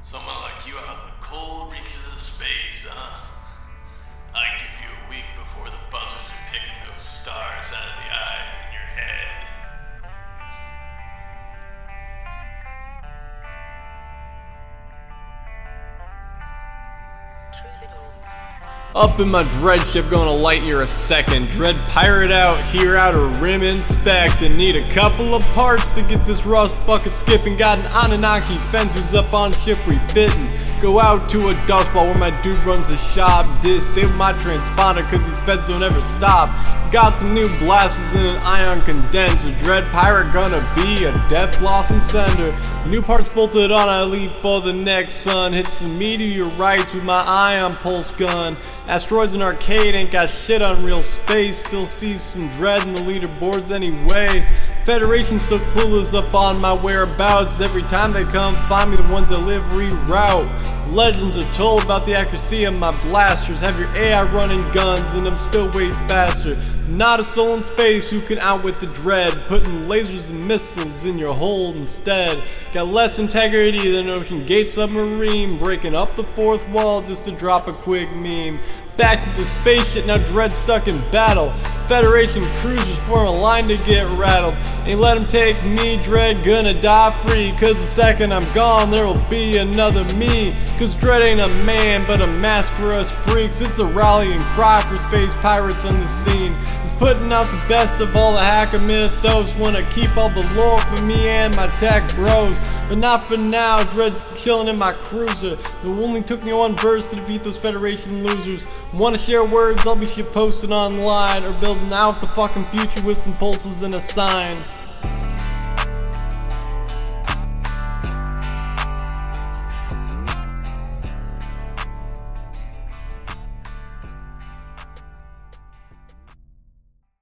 Someone like you out in the cold reaches of space, huh? I'd give you a week before the buzzers are picking those stars out of the eyes in your head. Up in my dread ship, going a light year a second. Dread pirate out here, outer rim inspect, and need a couple of parts to get this rust bucket skipping. Got an Anunnaki fence who's up on ship refitting. Go out to a dust bowl where my dude runs the shop. Disable my transponder cause these feds don't ever stop. Got some new blasters and an ion condenser. Dread pirate gonna be a death blossom sender. New parts bolted on, I leave for the next sun. Hit some meteorites with my ion pulse gun. Asteroids in arcade ain't got shit on real space. Still see some dread in the leaderboards anyway. Federation still clueless up on my whereabouts. Every time they come find me, the ones that live reroute. Legends are told about the accuracy of my blasters. Have your AI running guns and I'm still way faster. Not a soul in space who can outwit the dread. Putting lasers and missiles in your hold instead. Got less integrity than an Ocean Gate submarine. Breaking up the fourth wall just to drop a quick meme. Back to the spaceship, now Dread stuck in battle. Federation cruisers form a line to get rattled. Ain't let them take me, Dread gonna die free. Cause the second I'm gone there will be another me. Cause Dread ain't a man but a mask for us freaks. It's a rallying cry for space pirates on the scene. It's putting out the best of all the hacker mythos. Wanna keep all the lore for me and my tech bros. But not for now, Dread chilling in my cruiser. It only took me one verse to defeat those Federation losers. Wanna share words? I'll be shit posted online or building out the fucking future with some pulses and a sign.